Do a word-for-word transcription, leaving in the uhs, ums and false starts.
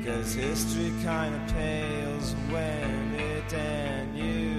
'cause history kinda pales when it and you